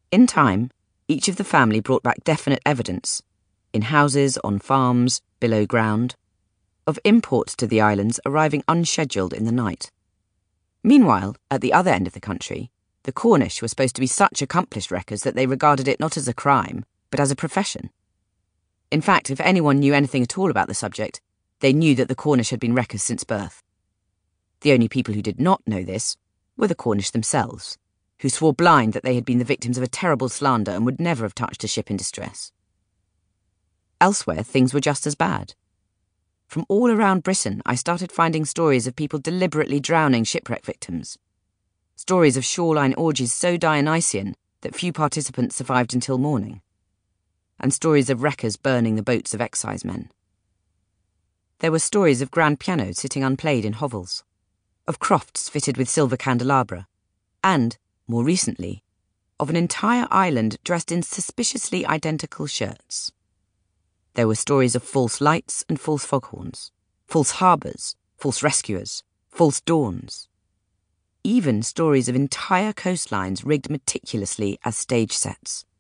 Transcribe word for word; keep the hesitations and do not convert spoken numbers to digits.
In time, each of the family brought back definite evidence, in houses, on farms, below ground, of imports to the islands arriving unscheduled in the night. Meanwhile, at the other end of the country, the Cornish were supposed to be such accomplished wreckers that they regarded it not as a crime, but as a profession. In fact, if anyone knew anything at all about the subject, they knew that the Cornish had been wreckers since birth. The only people who did not know this were the Cornish themselves, who swore blind that they had been the victims of a terrible slander and would never have touched a ship in distress. Elsewhere, things were just as bad. From all around Britain, I started finding stories of people deliberately drowning shipwreck victims. Stories of shoreline orgies so Dionysian that few participants survived until morning. And stories of wreckers burning the boats of excisemen. There were stories of grand pianos sitting unplayed in hovels, of crofts fitted with silver candelabra, and, more recently, of an entire island dressed in suspiciously identical shirts. There were stories of false lights and false foghorns, false harbours, false rescuers, false dawns. Even stories of entire coastlines rigged meticulously as stage sets.